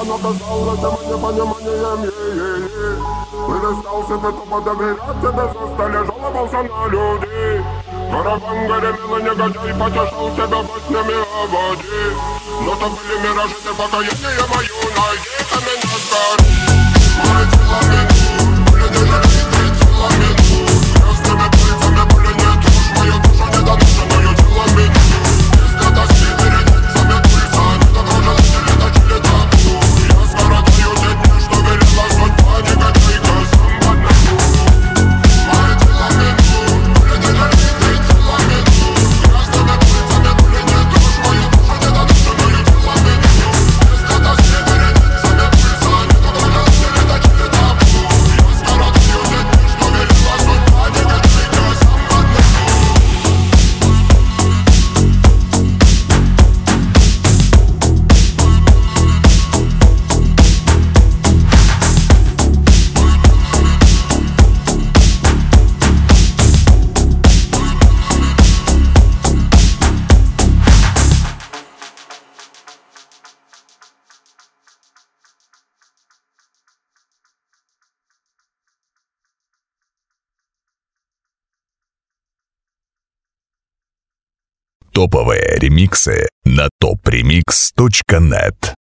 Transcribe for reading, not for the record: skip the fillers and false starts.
она казалась непониманием ей. Перестал себе тупо доверять, тебе просто лежал, жаловался на людей. Караван гремел и негодяй потешал себя баснями о воде. Но то были миражи, ты покаяние мою найди, ты меня скажи. Мои тела минут, были дежавю, ты тела минут. Красными пальцами были не трожь, мою душу недоношенную тела минут. Если тоски вереницами пульса, не докружили, точили табу. Я скоротаю те дни, что велела судьба, негодяйка сам в одному. Мои тела минут, были дежавю, ты тела минут. Красными пальцами были не трожь, мою душу недоношенную тела минут. Если тоски вереницами пульса, не докружили, точили табу. Я скоротаю те дни, что велела судьба, негодяйка сам в одному. Топовые ремиксы на topremix.net.